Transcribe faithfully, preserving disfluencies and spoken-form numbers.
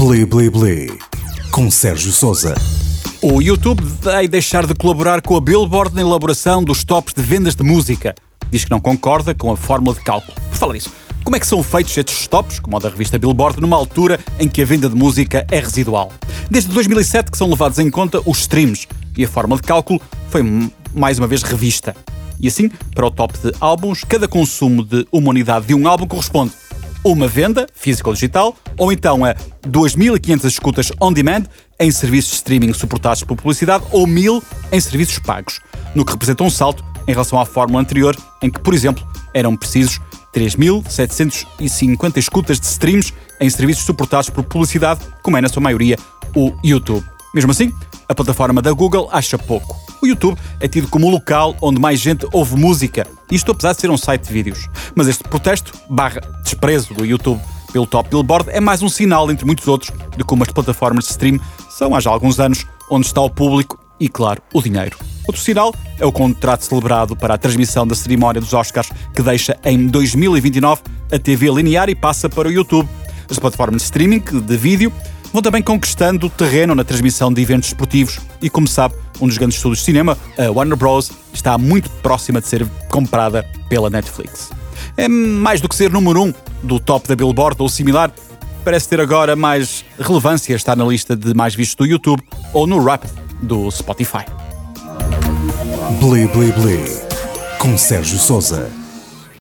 Bli Bli Bli, com Sérgio Sousa. O YouTube vai deixar de colaborar com a Billboard na elaboração dos tops de vendas de música. Diz que não concorda com a fórmula de cálculo. Por falar nisso, como é que são feitos estes tops, como o da revista Billboard, numa altura em que a venda de música é residual? Desde dois mil e sete que são levados em conta os streams e a fórmula de cálculo foi mais uma vez revista. E assim, para o top de álbuns, cada consumo de uma unidade de um álbum corresponde a uma venda, física ou digital, ou então a duas mil e quinhentas escutas on-demand em serviços de streaming suportados por publicidade ou mil em serviços pagos, no que representa um salto em relação à fórmula anterior, em que, por exemplo, eram precisos três mil setecentas e cinquenta escutas de streams em serviços suportados por publicidade, como é na sua maioria o YouTube. Mesmo assim, a plataforma da Google acha pouco. O YouTube é tido como o local onde mais gente ouve música, isto apesar de ser um site de vídeos. Mas este protesto, barra desprezo do YouTube pelo top Billboard, é mais um sinal, entre muitos outros, de como as plataformas de stream são há já alguns anos onde está o público e, claro, o dinheiro. Outro sinal é o contrato celebrado para a transmissão da cerimónia dos Oscars, que deixa em dois mil e vinte e nove a T V linear e passa para o YouTube. As plataformas de streaming de vídeo vão também conquistando terreno na transmissão de eventos esportivos e, como sabe, um dos grandes estúdios de cinema, a Warner Bros., está muito próxima de ser comprada pela Netflix. É mais do que ser número um do top da Billboard ou similar, parece ter agora mais relevância estar na lista de mais vistos do YouTube ou no Wrapped do Spotify. Bli Bli Bli, com Sérgio Sousa.